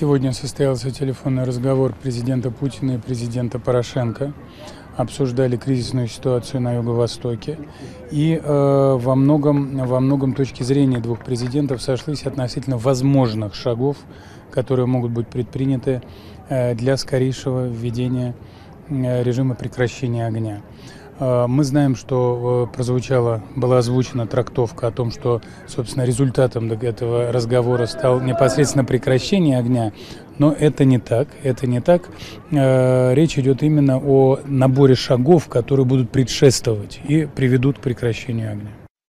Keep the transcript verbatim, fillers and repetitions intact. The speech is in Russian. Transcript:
Сегодня состоялся телефонный разговор президента Путина и президента Порошенко. Обсуждали кризисную ситуацию на Юго-Востоке. И э, во многом, во многом точки зрения двух президентов сошлись относительно возможных шагов, которые могут быть предприняты э, для скорейшего введения э, режима прекращения огня. Мы знаем, что прозвучала, была озвучена трактовка о том, что, собственно, результатом этого разговора стало непосредственно прекращение огня, но это не так, это не так. Речь идет именно о наборе шагов, которые будут предшествовать и приведут к прекращению огня.